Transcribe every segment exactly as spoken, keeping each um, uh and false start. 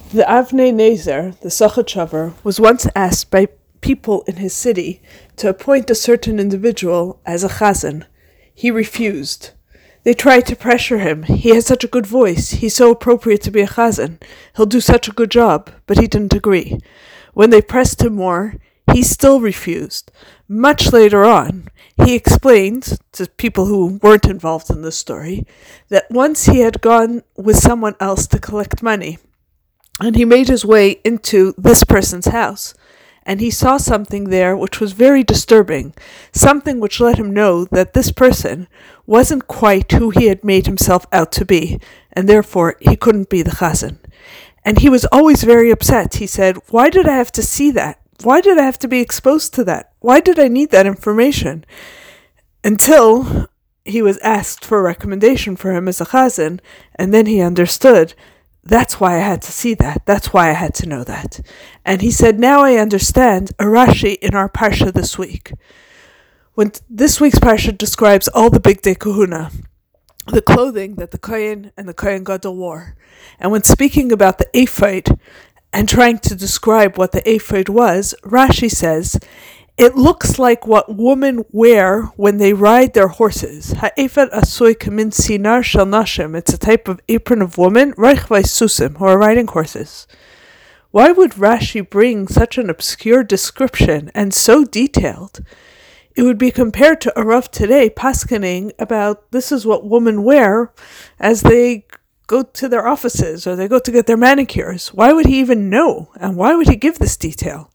The Avnei Nezer, the Sachachover, was once asked by people in his city to appoint a certain individual as a chazan. He refused. They tried to pressure him. He has such a good voice. He's so appropriate to be a chazan. He'll do such a good job. But he didn't agree. When they pressed him more, he still refused. Much later on, he explained to people who weren't involved in this story that once he had gone with someone else to collect money, and he made his way into this person's house, and he saw something there which was very disturbing, something which let him know that this person wasn't quite who he had made himself out to be, and therefore he couldn't be the chazan. And he was always very upset. He said, "Why did I have to see that? Why did I have to be exposed to that? Why did I need that information?" Until he was asked for a recommendation for him as a chazan, and then he understood, that's why I had to see that. That's why I had to know that. And he said, now I understand a Rashi in our Parsha this week. When t- this week's Parsha describes all the Big Day Kahuna, the clothing that the Kohen and the Kohen Gadol wore. And when speaking about the ephod and trying to describe what the ephod was, Rashi says, it looks like what women wear when they ride their horses. Ha'ephod asoi kamin sinar shel nashim. It's a type of apron of women, reichvai susim, who are riding horses. Why would Rashi bring such an obscure description and so detailed? It would be compared to a Rav today paskening about this is what women wear as they go to their offices or they go to get their manicures. Why would he even know? And why would he give this detail?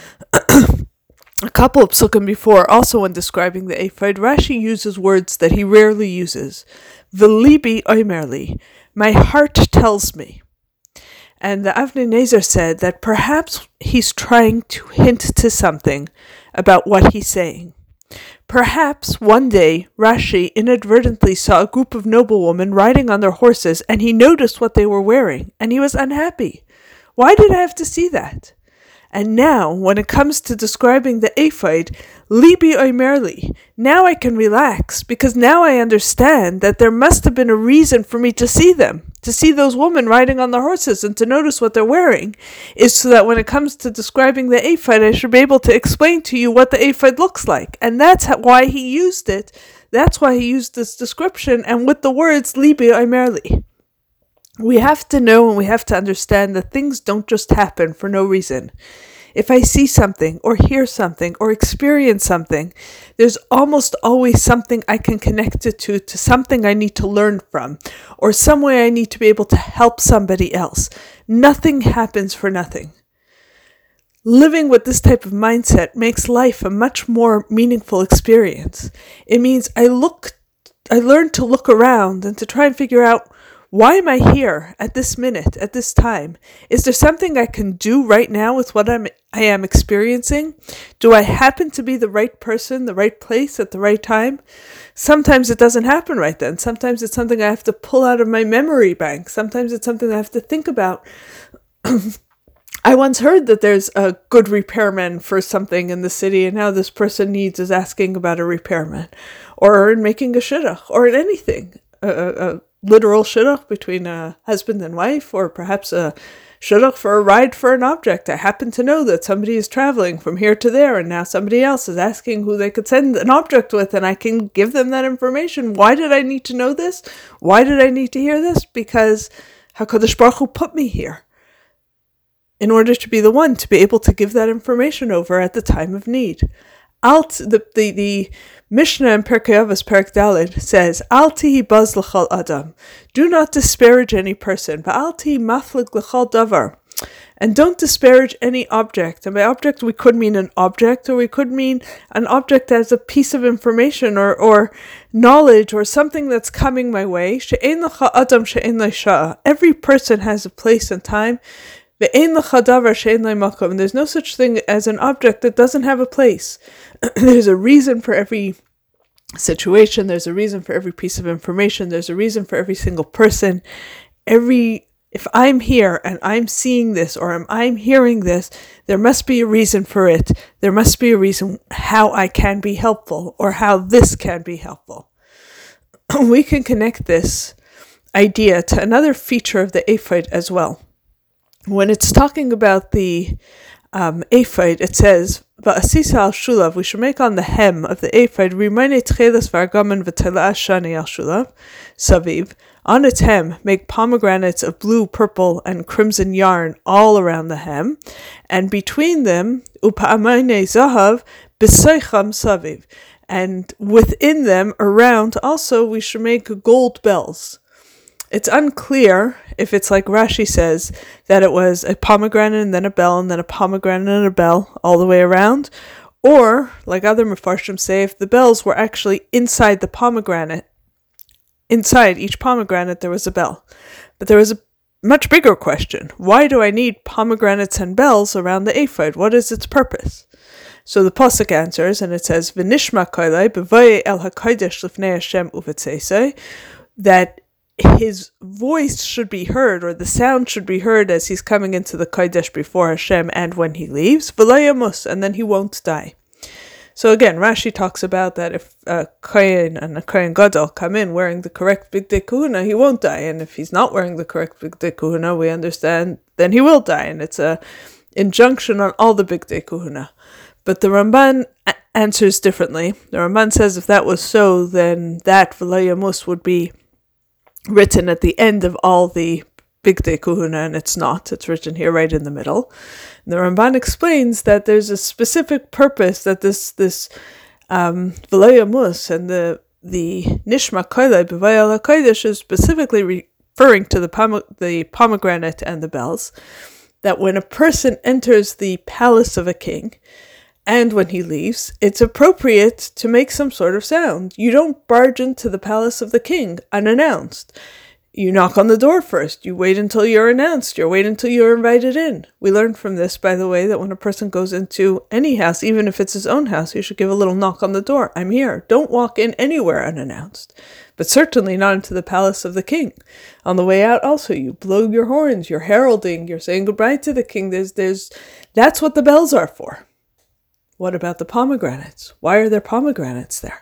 A couple of psukim before, also when describing the ephod, Rashi uses words that he rarely uses. V'libi omerli, my heart tells me. And the Avnei Nezer said that perhaps he's trying to hint to something about what he's saying. Perhaps one day Rashi inadvertently saw a group of noblewomen riding on their horses and he noticed what they were wearing and he was unhappy. Why did I have to see that? And now, when it comes to describing the ephod, libi omerli, now I can relax, because now I understand that there must have been a reason for me to see them, to see those women riding on the horses and to notice what they're wearing, is so that when it comes to describing the ephod, I should be able to explain to you what the ephod looks like. And that's how, why he used it. That's why he used this description, and with the words libi omerli. We have to know and we have to understand that things don't just happen for no reason. If I see something or hear something or experience something, there's almost always something I can connect it to, to something I need to learn from, or some way I need to be able to help somebody else. Nothing happens for nothing. Living with this type of mindset makes life a much more meaningful experience. It means I look, I learn to look around and to try and figure out, why am I here at this minute, at this time? Is there something I can do right now with what I'm, I am experiencing? Do I happen to be the right person, the right place at the right time? Sometimes it doesn't happen right then. Sometimes it's something I have to pull out of my memory bank. Sometimes it's something I have to think about. I once heard that there's a good repairman for something in the city, and now this person needs is asking about a repairman, or in making a shidduch, or in anything. A, a, a literal shidduch between a husband and wife, or perhaps a shidduch for a ride for an object. I happen to know that somebody is traveling from here to there, and now somebody else is asking who they could send an object with, and I can give them that information. Why did I need to know this? Why did I need to hear this? Because HaKadosh Baruch Hu put me here in order to be the one to be able to give that information over at the time of need. Alt, the, the, the Mishnah in Pirkei Avos, Perek Daled, says, Al tihi baz l'chol adam. Do not disparage any person. V'al tihi maflig l'chol davar. And don't disparage any object. And by object, we could mean an object, or we could mean an object as a piece of information, or, or knowledge, or something that's coming my way. She'ein l'cha adam she'ein l'sha'a. Every person has a place and time. And there's no such thing as an object that doesn't have a place. There's a reason for every situation. There's a reason for every piece of information. There's a reason for every single person. Every if I'm here and I'm seeing this, or I'm hearing this, there must be a reason for it. There must be a reason how I can be helpful, or how this can be helpful. We can connect this idea to another feature of the ephod as well. when it's talking about the um, ephod, it says, "Va'asisa al shulav." We should make on the hem of the ephod rimane tchelas vargaman v'tela shani al shulav saviv. On its hem, make pomegranates of blue, purple, and crimson yarn all around the hem, and between them upa'amane zahav b'seicham saviv. And within them, around, also we should make gold bells. It's unclear if it's like Rashi says, that it was a pomegranate and then a bell and then a pomegranate and a bell all the way around, or, like other Mefarshim say, if the bells were actually inside the pomegranate, inside each pomegranate there was a bell. But there was a much bigger question. Why do I need pomegranates and bells around the ephod? What is its purpose? So the pasuk answers, and it says, "V'nishma koilei b'vayei el hakodesh lifnei Hashem uvetzeisei," that his voice should be heard, or the sound should be heard as he's coming into the kodesh before Hashem, and when he leaves, v'lo yamus, and then he won't die. So again, Rashi talks about that if a kohen and a kohen gadol come in wearing the correct bigdei kahuna, he won't die, and if he's not wearing the correct bigdei kahuna, we understand, then he will die, and it's a injunction on all the bigdei kahuna. But the Ramban a- answers differently. The Ramban says if that was so, then that v'lo yamus would be written at the end of all the bigdei kahuna, and it's not. It's written here right in the middle. And the Ramban explains that there's a specific purpose that this this um, v'lo yamus and the the nishma koilei b'vayei HaKodesh is specifically referring to the pom- the pomegranate and the bells. That when a person enters the palace of a king, and when he leaves, it's appropriate to make some sort of sound. You don't barge into the palace of the king unannounced. You knock on the door first. You wait until you're announced. You wait until you're invited in. We learned from this, by the way, that when a person goes into any house, even if it's his own house, you should give a little knock on the door. I'm here. Don't walk in anywhere unannounced. But certainly not into the palace of the king. On the way out, also, you blow your horns. You're heralding. You're saying goodbye to the king. There's, there's, that's what the bells are for. What about the pomegranates? Why are there pomegranates there?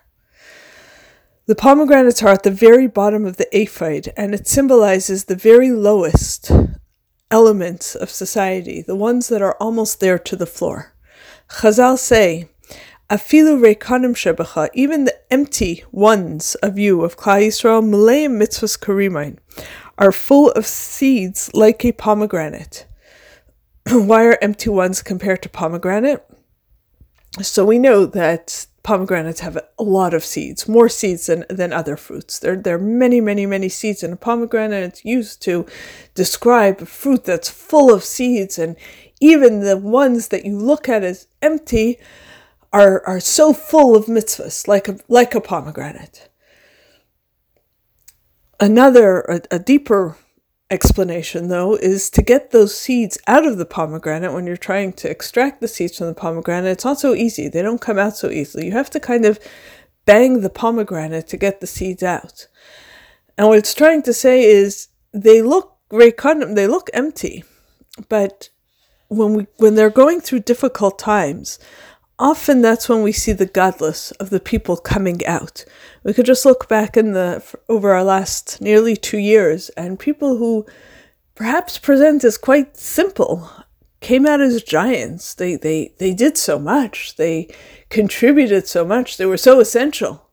The pomegranates are at the very bottom of the ephod, and it symbolizes the very lowest elements of society, the ones that are almost there to the floor. Chazal say, "Afilu reikanim shebecha," even the empty ones of you, of Klal Yisrael, meleim mitzvahs karimain, are full of seeds like a pomegranate. Why are empty ones compared to pomegranate? So we know that pomegranates have a lot of seeds, more seeds than, than other fruits. There, there are many, many, many seeds in a pomegranate. It's used to describe a fruit that's full of seeds, and even the ones that you look at as empty are, are so full of mitzvahs, like a, like a pomegranate. Another, a, a deeper explanation, though, is to get those seeds out of the pomegranate. When you're trying to extract the seeds from the pomegranate, it's not so easy. They don't come out so easily. You have to kind of bang the pomegranate to get the seeds out. And what it's trying to say is they look they look empty, but when we when they're going through difficult times, often that's when we see the godless of the people coming out. We could just look back in the over our last nearly two years, and people who perhaps present as quite simple came out as giants. They they they did so much. They contributed so much. They were so essential.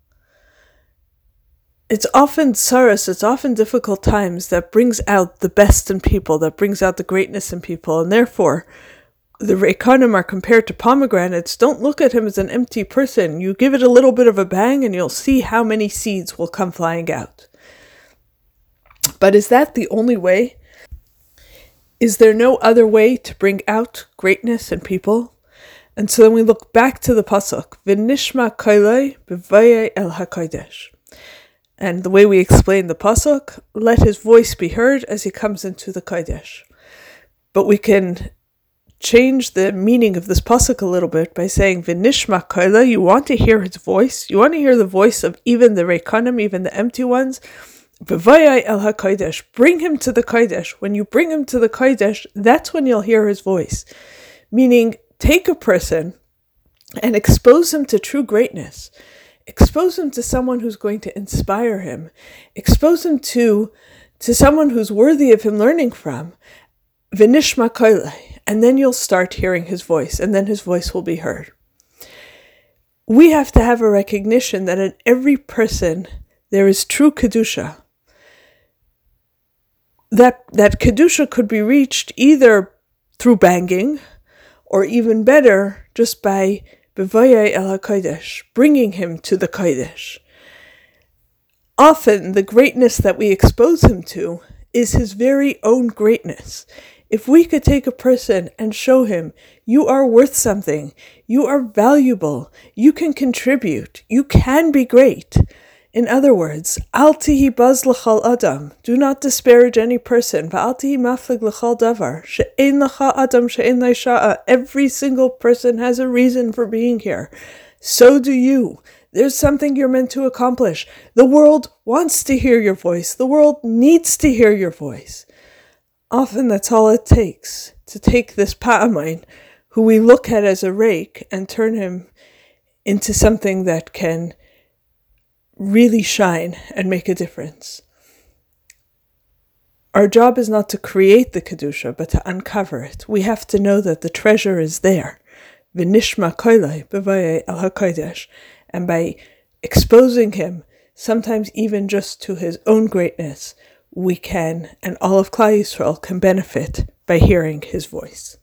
It's often tsaros, it's often difficult times that brings out the best in people, that brings out the greatness in people, and therefore the reikanim are compared to pomegranates. Don't look at him as an empty person. You give it a little bit of a bang and you'll see how many seeds will come flying out. But is that the only way? Is there no other way to bring out greatness in people? And so then we look back to the pasuk, V'nishma koilei b'vayei el hakodesh. And the way we explain the pasuk, let his voice be heard as he comes into the kodesh. But we can change the meaning of this pasuk a little bit by saying V'nishma koilei. You want to hear his voice. You want to hear the voice of even the reikanim, even the empty ones. B'vayei el hakodesh. Bring him to the kodesh. When you bring him to the kodesh, that's when you'll hear his voice. Meaning, take a person and expose him to true greatness. Expose him to someone who's going to inspire him. Expose him to, to someone who's worthy of him learning from. V'nishma koilei, and then you'll start hearing his voice, and then his voice will be heard. We have to have a recognition that in every person there is true Kedusha. That, that Kedusha could be reached either through banging, or even better, just by B'vayei el HaKodesh, bringing him to the Kodesh. Often, the greatness that we expose him to is his very own greatness. If we could take a person and show him, you are worth something, you are valuable, you can contribute, you can be great. In other words, al tihi baz l'chal adam, do not disparage any person, v'al tihi maflig l'chal davar, she'ein l'cha adam she'ein lai sha'a, every single person has a reason for being here. So do you. There's something you're meant to accomplish. The world wants to hear your voice. The world needs to hear your voice. Often that's all it takes, to take this pa'amein, who we look at as a rake, and turn him into something that can really shine and make a difference. Our job is not to create the Kedusha, but to uncover it. We have to know that the treasure is there. V'nishma koilei b'vayei el HaKodesh. And by exposing him, sometimes even just to his own greatness, we can, and all of Klal Yisrael can benefit by hearing his voice.